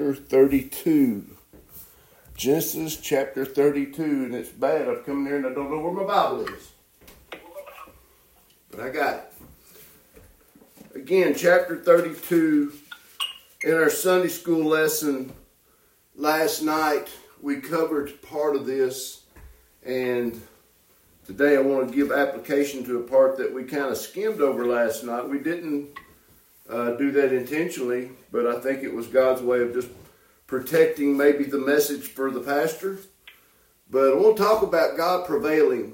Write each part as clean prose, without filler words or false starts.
chapter 32. Genesis chapter 32, and it's bad. I've come here and I don't know where my Bible is. But I got it. Again, chapter 32. In our Sunday school lesson last night, we covered part of this, and today I want to give application to a part that we kind of skimmed over last night. We didn't do that intentionally, but I think it was God's way of just protecting maybe the message for the pastor. But I want to talk about God prevailing.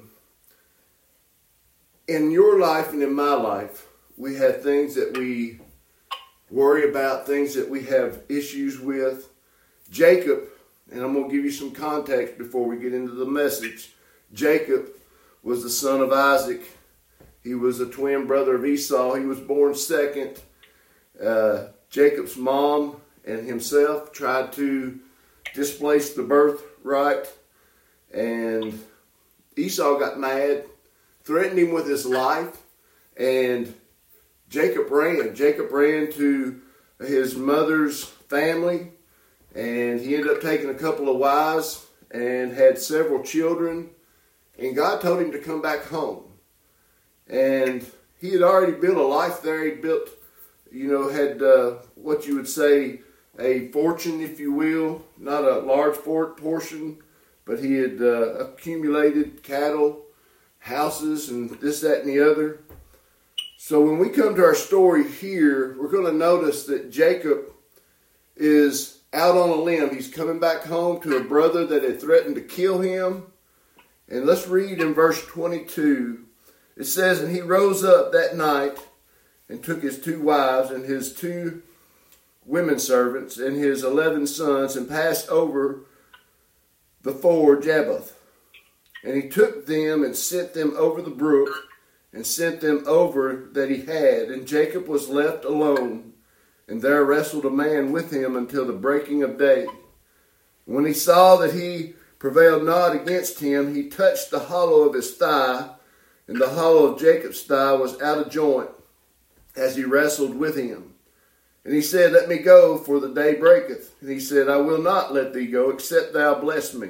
In your life and in my life, we have things that we worry about, things that we have issues with. Jacob, and I'm going to give you some context before we get into the message. Jacob was the son of Isaac. He was a twin brother of Esau. He was born second. Jacob's mom and himself tried to displace the birthright, and Esau got mad, threatened him with his life, and Jacob ran. Jacob ran to his mother's family, and he ended up taking a couple of wives and had several children, and God told him to come back home. And he had already built a life there. He built, had what you would say a fortune, if you will, not a large portion, but he had accumulated cattle, houses, and this, that, and the other. So when we come to our story here, we're going to notice that Jacob is out on a limb. He's coming back home to a brother that had threatened to kill him. And let's read in verse 22. It says, "And he rose up that night and took his 2 wives and his 2 women servants and his 11 sons and passed over the ford Jabbok. And he took them and sent them over the brook and sent them over that he had. And Jacob was left alone, and there wrestled a man with him until the breaking of day. When he saw that he prevailed not against him, he touched the hollow of his thigh, and the hollow of Jacob's thigh was out of joint as he wrestled with him. And he said, Let me go, for the day breaketh. And he said, I will not let thee go, except thou bless me.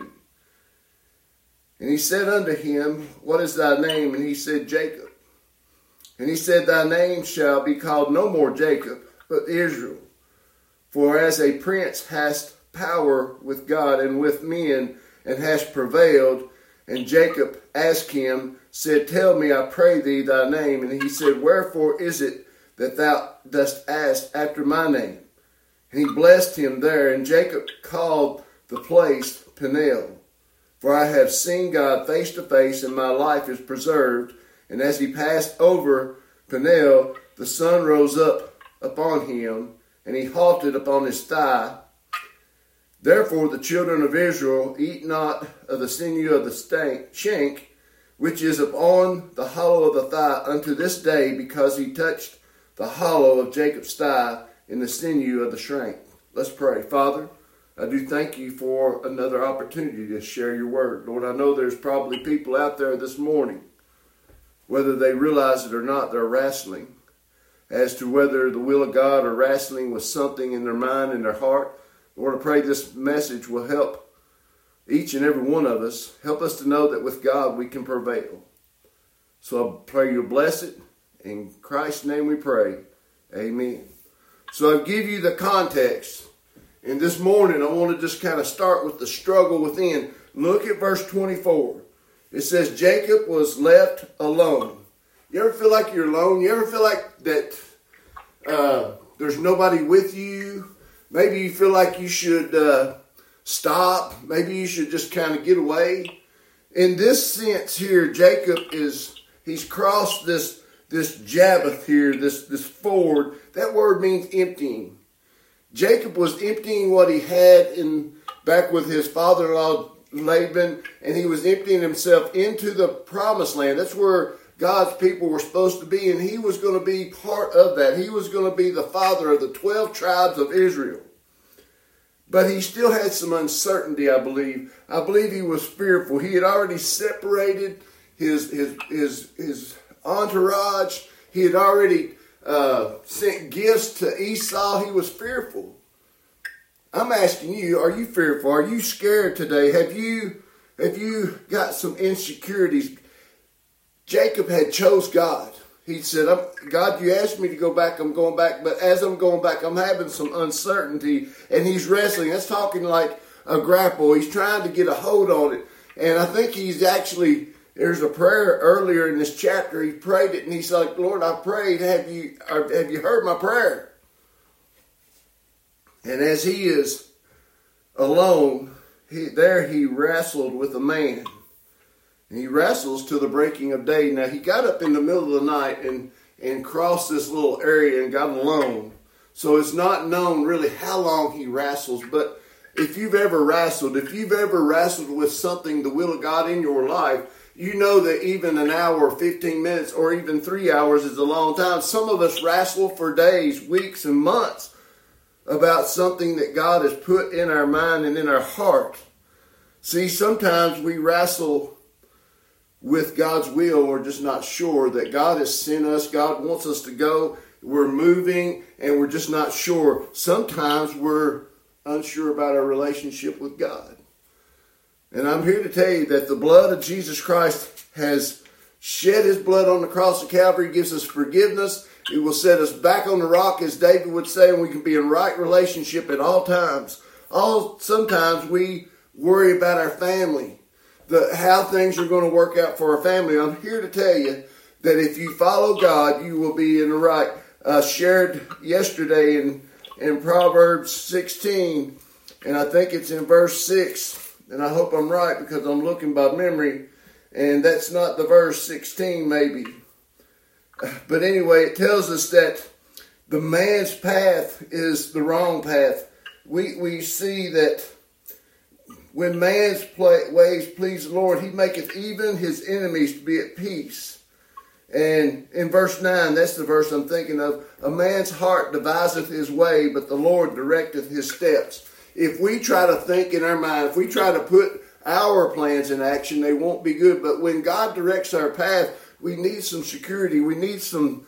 And he said unto him, What is thy name? And he said, Jacob. And he said, Thy name shall be called no more Jacob, but Israel. For as a prince hast power with God and with men, and hast prevailed. And Jacob asked him, said, Tell me, I pray thee, thy name. And he said, Wherefore is it that thou dost ask after my name? And he blessed him there. And Jacob called the place Peniel. For I have seen God face to face, and my life is preserved. And as he passed over Peniel, the sun rose up upon him, and he halted upon his thigh. Therefore the children of Israel eat not of the sinew of the shank, which is upon the hollow of the thigh unto this day, because he touched the hollow of Jacob's thigh in the sinew of the shank." Let's pray. Father, I do thank you for another opportunity to share your word. Lord, I know there's probably people out there this morning, whether they realize it or not, they're wrestling as to whether the will of God or wrestling with something in their mind and their heart. Lord, I pray this message will help each and every one of us. Help us to know that with God we can prevail. So I pray you'll bless it. In Christ's name we pray. Amen. So I'll give you the context. And this morning I want to just kind of start with the struggle within. Look at verse 24. It says, Jacob was left alone. You ever feel like you're alone? You ever feel like that there's nobody with you? Maybe you feel like you should stop. Maybe you should just kind of get away. In this sense here, Jacob he's crossed this Jabbok here, this ford. That word means emptying. Jacob was emptying what he had back with his father-in-law Laban, and he was emptying himself into the promised land. That's where God's people were supposed to be, and he was going to be part of that. He was going to be the father of the 12 tribes of Israel. But he still had some uncertainty, I believe. I believe he was fearful. He had already separated his entourage. He had already sent gifts to Esau. He was fearful. I'm asking you, are you fearful? Are you scared today? Have you got some insecurities? Jacob had chose God. He said, God, you asked me to go back, I'm going back. But as I'm going back, I'm having some uncertainty. And he's wrestling. That's talking like a grapple. He's trying to get a hold on it. And I think he's actually, there's a prayer earlier in this chapter. He prayed it and he's like, Lord, I prayed. Have you heard my prayer? And as he is alone, he wrestled with a man. And he wrestles to the breaking of day. Now, he got up in the middle of the night and crossed this little area and got alone. So it's not known really how long he wrestles. But if you've ever wrestled with something, the will of God in your life, you know that even an hour, 15 minutes, or even 3 hours is a long time. Some of us wrestle for days, weeks, and months about something that God has put in our mind and in our heart. See, sometimes we wrestle with God's will. We're just not sure that God has sent us. God wants us to go. We're moving and we're just not sure. Sometimes we're unsure about our relationship with God. And I'm here to tell you that the blood of Jesus Christ has shed his blood on the cross of Calvary, gives us forgiveness. It will set us back on the rock, as David would say, and we can be in right relationship at all times. Sometimes we worry about our family, how things are going to work out for our family. I'm here to tell you that if you follow God, you will be in the right. Shared yesterday in Proverbs 16, and I think it's in verse 6, and I hope I'm right because I'm looking by memory, and that's not the verse 16 maybe. But anyway, it tells us that the man's path is the wrong path. We see that when man's ways please the Lord, he maketh even his enemies to be at peace. And in verse 9, that's the verse I'm thinking of. A man's heart deviseth his way, but the Lord directeth his steps. If we try to think in our mind, if we try to put our plans in action, they won't be good. But when God directs our path, we need some security. We need some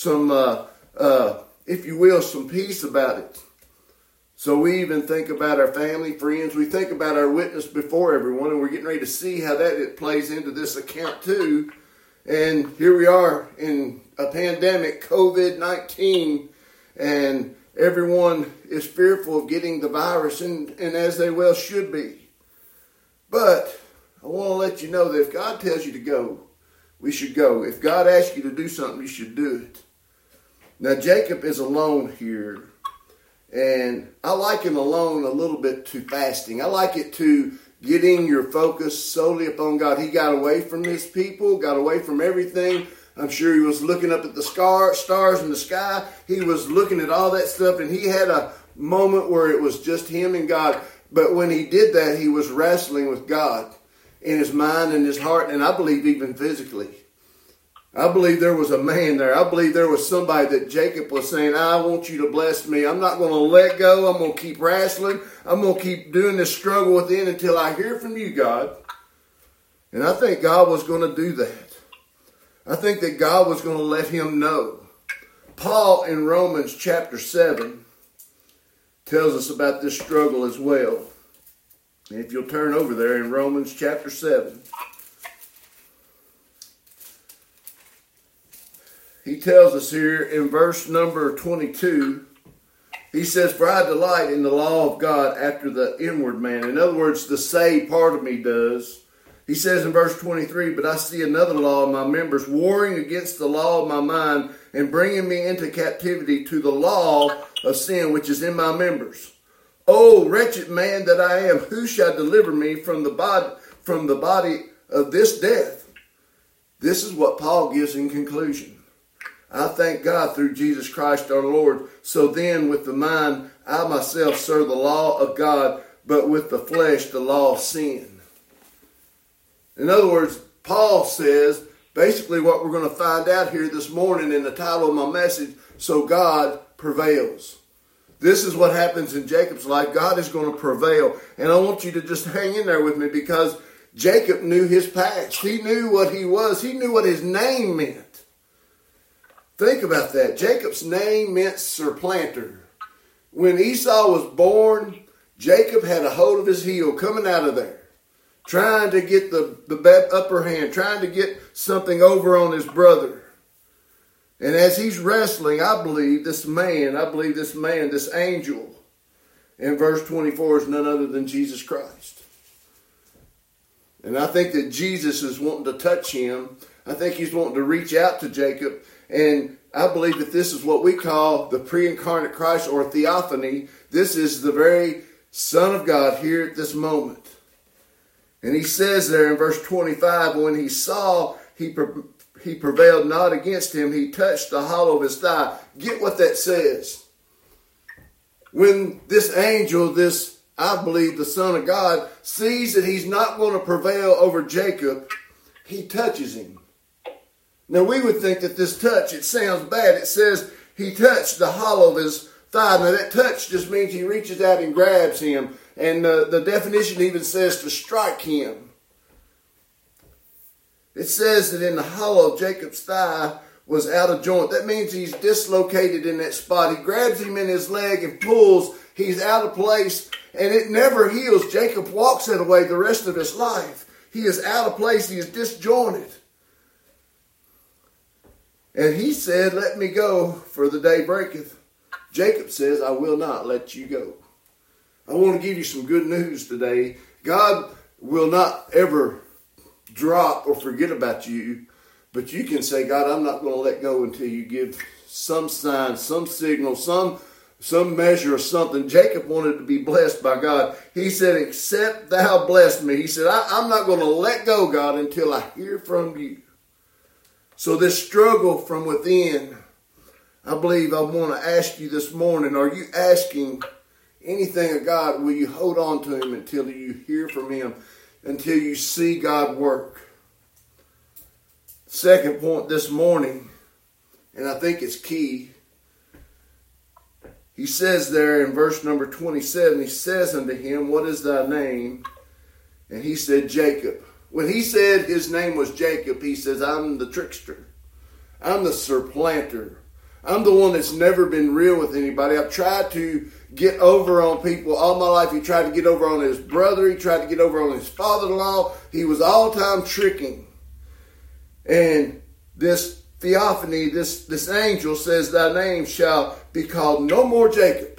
if you will, some peace about it. So we even think about our family, friends. We think about our witness before everyone, and we're getting ready to see how it plays into this account too. And here we are in a pandemic, COVID-19, and everyone is fearful of getting the virus, and as they well should be. But I want to let you know that if God tells you to go, we should go. If God asks you to do something, you should do it. Now, Jacob is alone here, and I liken alone a little bit to fasting. I like it to getting your focus solely upon God. He got away from his people, got away from everything. I'm sure he was looking up at the stars in the sky. He was looking at all that stuff, and he had a moment where it was just him and God. But when he did that, he was wrestling with God in his mind and his heart, and I believe even physically. I believe there was a man there. I believe there was somebody that Jacob was saying, I want you to bless me. I'm not going to let go. I'm going to keep wrestling. I'm going to keep doing this struggle within until I hear from you, God. And I think God was going to do that. I think that God was going to let him know. Paul in Romans chapter 7 tells us about this struggle as well. And if you'll turn over there in Romans chapter 7. He tells us here in verse number 22, he says, for I delight in the law of God after the inward man. In other words, the saved part of me does. He says in verse 23, but I see another law in my members, warring against the law of my mind and bringing me into captivity to the law of sin which is in my members. O wretched man that I am, who shall deliver me from the body of this death? This is what Paul gives in conclusion. I thank God through Jesus Christ our Lord. So then with the mind, I myself serve the law of God, but with the flesh, the law of sin. In other words, Paul says, basically what we're going to find out here this morning in the title of my message, so God prevails. This is what happens in Jacob's life. God is going to prevail. And I want you to just hang in there with me because Jacob knew his past. He knew what he was. He knew what his name meant. Think about that. Jacob's name meant supplanter. When Esau was born, Jacob had a hold of his heel coming out of there, trying to get the upper hand, trying to get something over on his brother. And as he's wrestling, I believe this angel in verse 24 is none other than Jesus Christ. And I think that Jesus is wanting to touch him. I think he's wanting to reach out to Jacob. And I believe that this is what we call the pre-incarnate Christ, or theophany. This is the very Son of God here at this moment. And he says there in verse 25, when he saw he prevailed not against him, he touched the hollow of his thigh. Get what that says. When this angel, I believe the Son of God, sees that he's not going to prevail over Jacob, he touches him. Now we would think that this touch, it sounds bad. It says he touched the hollow of his thigh. Now that touch just means he reaches out and grabs him. And the definition even says to strike him. It says that in the hollow of Jacob's thigh was out of joint. That means he's dislocated in that spot. He grabs him in his leg and pulls. He's out of place, and it never heals. Jacob walks that way the rest of his life. He is out of place. He is disjointed. And he said, let me go, for the day breaketh. Jacob says, I will not let you go. I want to give you some good news today. God will not ever drop or forget about you. But you can say, God, I'm not going to let go until you give some sign, some signal, some measure of something. Jacob wanted to be blessed by God. He said, except thou bless me. He said, I'm not going to let go, God, until I hear from you. So this struggle from within, I believe I want to ask you this morning, are you asking anything of God? Will you hold on to him until you hear from him, until you see God work? Second point this morning, and I think it's key. He says there in verse number 27, he says unto him, what is thy name? And he said, Jacob. When he said his name was Jacob, he says, I'm the trickster. I'm the supplanter. I'm the one that's never been real with anybody. I've tried to get over on people all my life. He tried to get over on his brother. He tried to get over on his father-in-law. He was all time tricking. And this theophany, this angel says, thy name shall be called no more Jacob.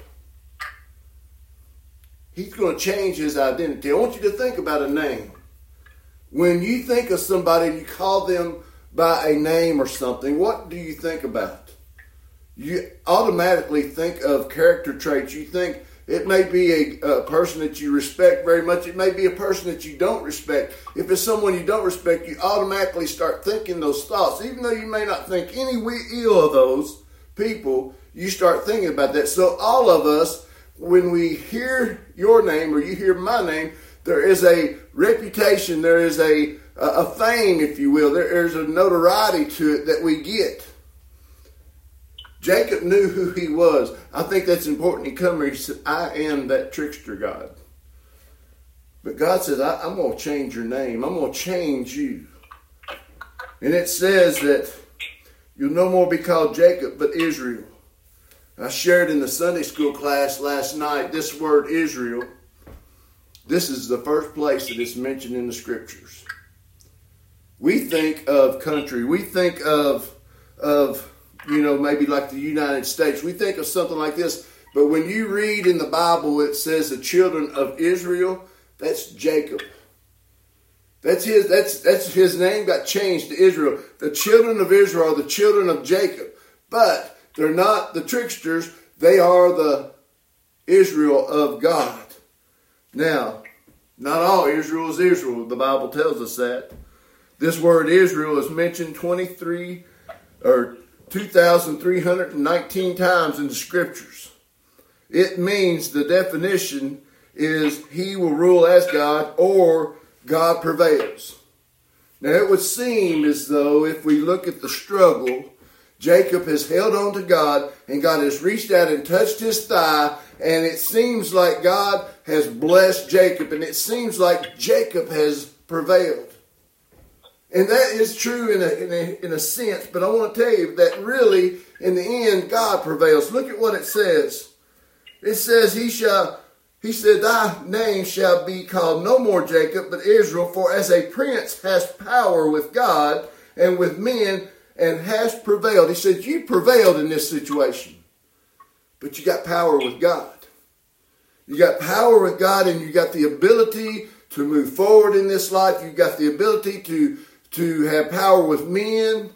He's going to change his identity. I want you to think about a name. When you think of somebody and you call them by a name or something, what do you think about? You automatically think of character traits. You think it may be a person that you respect very much. It may be a person that you don't respect. If it's someone you don't respect, you automatically start thinking those thoughts. Even though you may not think any ill of those people, you start thinking about that. So all of us, when we hear your name or you hear my name, there is a reputation, there is a fame, if you will. There's a notoriety to it that we get. Jacob knew who he was. I think that's important. He come here, he said, I am that trickster God. But God says, I'm going to change your name. I'm going to change you. And it says that you'll no more be called Jacob, but Israel. I shared in the Sunday school class last night this word Israel. This is the first place that it's mentioned in the scriptures. We think of country. We think of maybe like the United States. We think of something like this. But when you read in the Bible, it says the children of Israel. That's Jacob. That's his name got changed to Israel. The children of Israel are the children of Jacob. But they're not the tricksters. They are the Israel of God. Now, not all Israel is Israel. The Bible tells us that. This word Israel is mentioned 2,319 times in the scriptures. It means, the definition is he will rule as God or God prevails. Now it would seem as though if we look at the struggle, Jacob has held on to God and God has reached out and touched his thigh, and it seems like God has blessed Jacob, and it seems like Jacob has prevailed. And that is true in a sense, but I want to tell you that really, in the end, God prevails. Look at what it says. It says, he shall He said, thy name shall be called no more Jacob, but Israel, for as a prince hast power with God and with men, and hast prevailed. He said, you prevailed in this situation, but you got power with God. You got power with God, and you got the ability to move forward in this life. You got the ability to have power with men.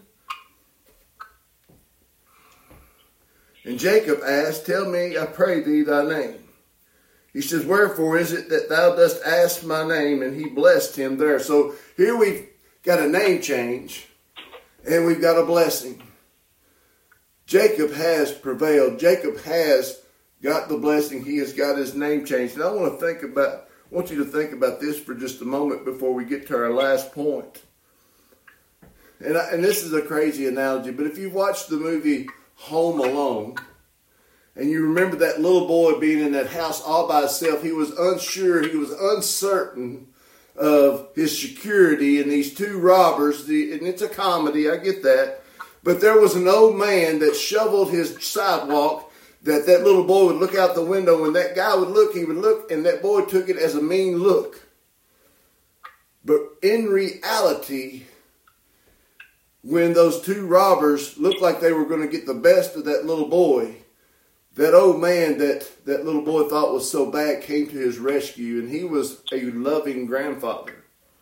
And Jacob asked, tell me, I pray thee, thy name. He says, wherefore is it that thou dost ask my name? And he blessed him there. So here we've got a name change, and we've got a blessing. Jacob has prevailed. Jacob has got the blessing. He has got his name changed. And I want you to think about this for just a moment before we get to our last point. And this is a crazy analogy, but if you watched the movie Home Alone, and you remember that little boy being in that house all by himself, he was unsure, he was uncertain of his security, and these two robbers, and it's a comedy, I get that, but there was an old man that shoveled his sidewalk, that little boy would look out the window, and that guy would look, he would look, and that boy took it as a mean look. But in reality, when those two robbers looked like they were going to get the best of that little boy, that old man that little boy thought was so bad came to his rescue, and he was a loving grandfather.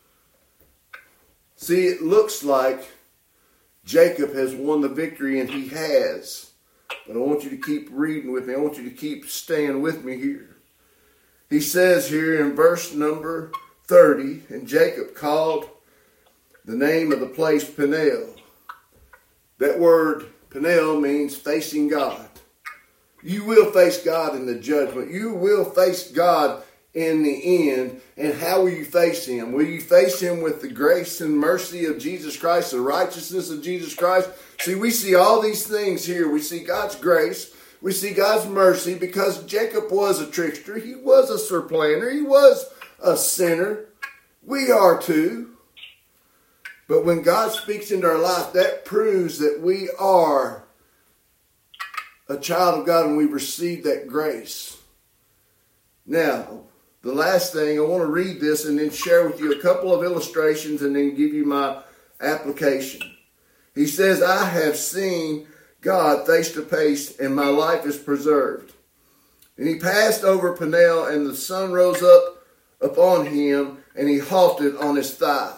See, it looks like Jacob has won the victory, and he has. But I want you to keep reading with me. I want you to keep staying with me here. He says here in verse number 30, and Jacob called the name of the place Peniel. That word Peniel means facing God. You will face God in the judgment. You will face God in the end. And how will you face Him? Will you face Him with the grace and mercy of Jesus Christ, the righteousness of Jesus Christ? See, we see all these things here. We see God's grace. We see God's mercy, because Jacob was a trickster. He was a surplanter. He was a sinner. We are too. But when God speaks into our life, that proves that we are a child of God, and we've received that grace. Now, the last thing, I want to read this and then share with you a couple of illustrations and then give you my application. He says, I have seen God face to face, and my life is preserved. And he passed over Peniel, and the sun rose up upon him, and he halted on his thigh.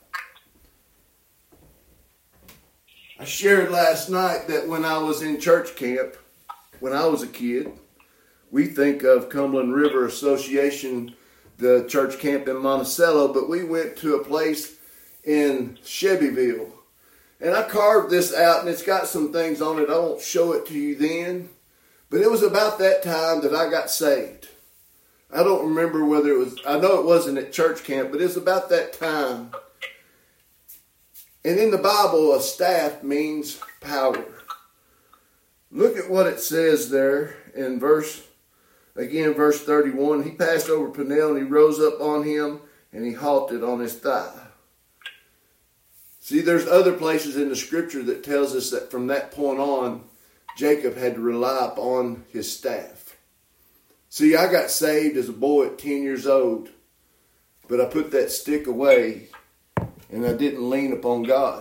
I shared last night that when I was in church camp, when I was a kid, we think of Cumberland River Association, the church camp in Monticello, but we went to a place in Shelbyville. And I carved this out, and it's got some things on it. I won't show it to you then, but it was about that time that I got saved. I don't remember whether it was, I know it wasn't at church camp, but it's about that time. And in the Bible, a staff means power. Look at what it says there in verse 31. He passed over Peniel, and he rose up on him, and he halted on his thigh. See, there's other places in the scripture that tells us that from that point on, Jacob had to rely upon his staff. See, I got saved as a boy at 10 years old, but I put that stick away, and I didn't lean upon God.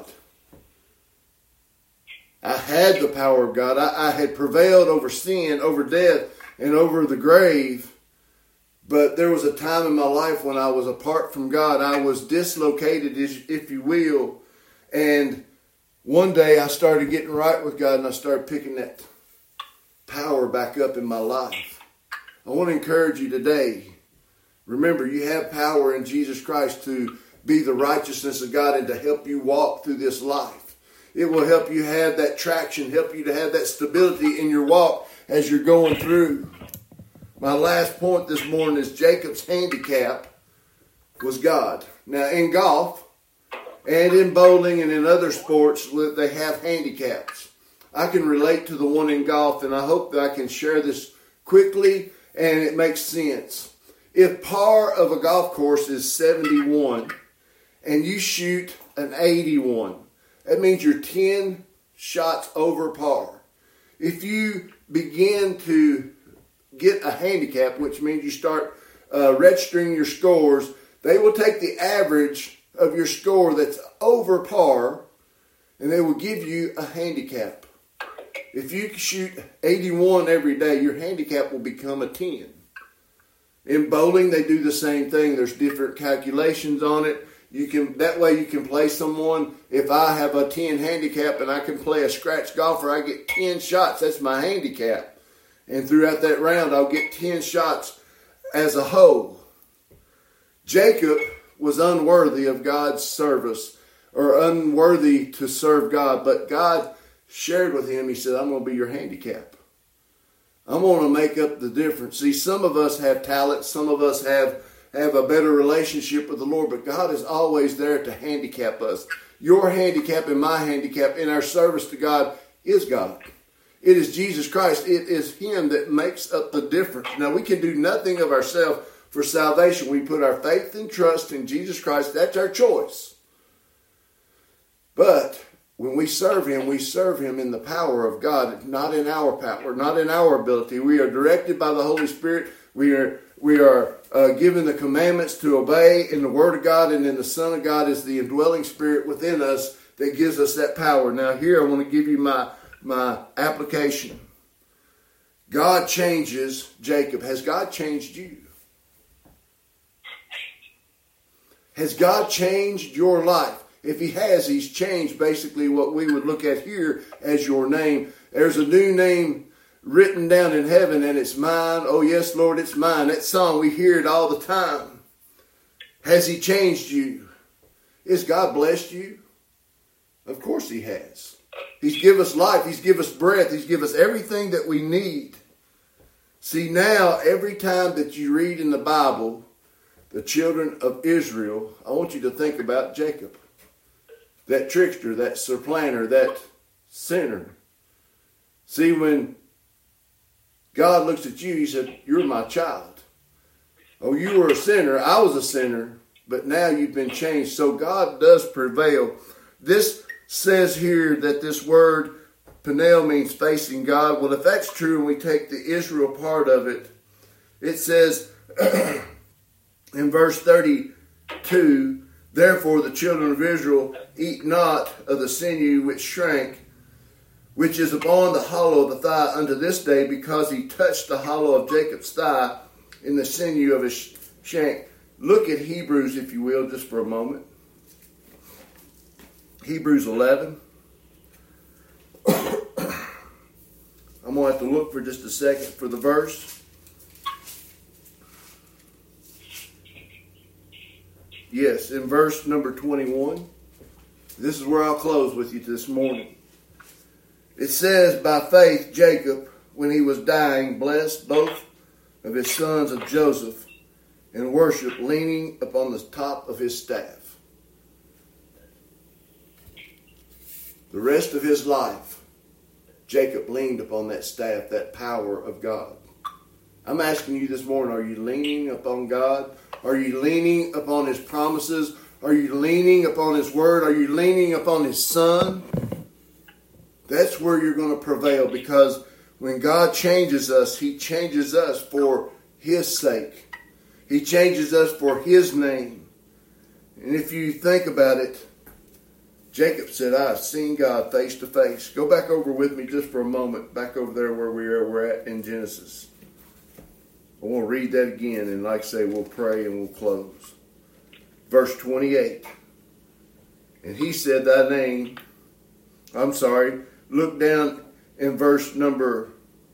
I had the power of God. I had prevailed over sin, over death, and over the grave. But there was a time in my life when I was apart from God. I was dislocated, if you will. And one day I started getting right with God, and I started picking that power back up in my life. I want to encourage you today. Remember, you have power in Jesus Christ to be the righteousness of God and to help you walk through this life. It will help you have that traction, help you to have that stability in your walk as you're going through. My last point this morning is Jacob's handicap was God. Now, in golf and in bowling and in other sports, they have handicaps. I can relate to the one in golf, and I hope that I can share this quickly and it makes sense. If par of a golf course is 71 and you shoot an 81, that means you're 10 shots over par. If you begin to get a handicap, which means you start registering your scores, they will take the average of your score that's over par, and they will give you a handicap. If you shoot 81 every day, your handicap will become a 10. In bowling, they do the same thing. There's different calculations on it. That way you can play someone. If I have a 10 handicap and I can play a scratch golfer, I get 10 shots. That's my handicap. And throughout that round, I'll get 10 shots as a whole. Jacob was unworthy of God's service, or unworthy to serve God, but God shared with him. He said, I'm going to be your handicap. I'm going to make up the difference. See, some of us have talent. Some of us have a better relationship with the Lord, but God is always there to handicap us. Your handicap and my handicap in our service to God is God. It is Jesus Christ. It is Him that makes up the difference. Now, we can do nothing of ourselves for salvation. We put our faith and trust in Jesus Christ. That's our choice. But when we serve Him in the power of God, not in our power, not in our ability. We are directed by the Holy Spirit. We are given the commandments to obey in the Word of God, and in the Son of God is the indwelling Spirit within us that gives us that power. Now here I want to give you my application. God changes Jacob. Has God changed you? Has God changed your life? If He has, He's changed basically what we would look at here as your name. There's a new name written down in heaven, and it's mine. Oh yes, Lord, it's mine. That song, we hear it all the time. Has He changed you? Has God blessed you? Of course He has. He's given us life. He's given us breath. He's given us everything that we need. See, now, every time that you read in the Bible, the children of Israel, I want you to think about Jacob. That trickster, that supplanter, that sinner. See, when God looks at you, He said, you're my child. Oh, you were a sinner. I was a sinner. But now you've been changed. So God does prevail. This says here that this word, Peniel, means facing God. Well, if that's true and we take the Israel part of it, it says in verse 32, therefore the children of Israel eat not of the sinew which shrank, which is upon the hollow of the thigh unto this day, because he touched the hollow of Jacob's thigh in the sinew of his shank. Look at Hebrews, if you will, just for a moment. Hebrews 11. I'm going to have to look for just a second for the verse. Yes, in verse number 21. This is where I'll close with you this morning. It says, by faith Jacob, when he was dying, blessed both of his sons of Joseph, and worshiped, leaning upon the top of his staff. The rest of his life, Jacob leaned upon that staff, that power of God. I'm asking you this morning, are you leaning upon God? Are you leaning upon His promises? Are you leaning upon His Word? Are you leaning upon His Son? That's where you're going to prevail, because when God changes us, He changes us for His sake. He changes us for His name. And if you think about it, Jacob said, I've seen God face to face. Go back over with me just for a moment, back over there where we're at in Genesis. I want to read that again, and like I say, we'll pray and we'll close. Verse 28. And he said, look down in verse number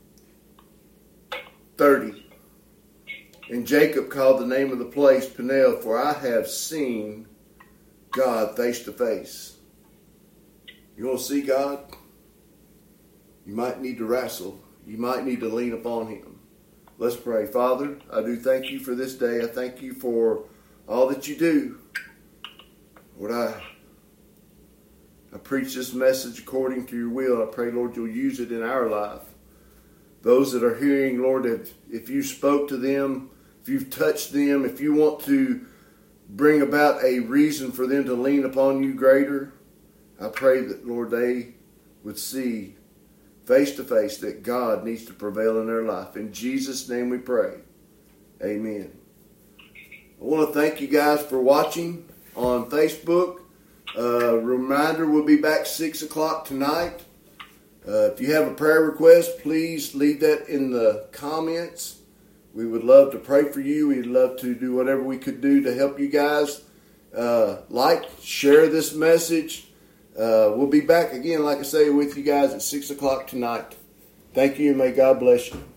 30. And Jacob called the name of the place Peniel, for I have seen God face to face. You want to see God? You might need to wrestle. You might need to lean upon Him. Let's pray. Father, I do thank You for this day. I thank You for all that You do. Lord, I preach this message according to Your will. I pray, Lord, You'll use it in our life. Those that are hearing, Lord, if You spoke to them, if You've touched them, if You want to bring about a reason for them to lean upon You greater, I pray that, Lord, they would see face to face that God needs to prevail in their life. In Jesus' name we pray. Amen. I want to thank you guys for watching on Facebook. Reminder, we'll be back 6 o'clock tonight. If you have a prayer request, please leave that in the comments. We would love to pray for you. We'd love to do whatever we could do to help you guys. Share this message. We'll be back again, like I say, with you guys at 6 o'clock tonight. Thank you, and may God bless you.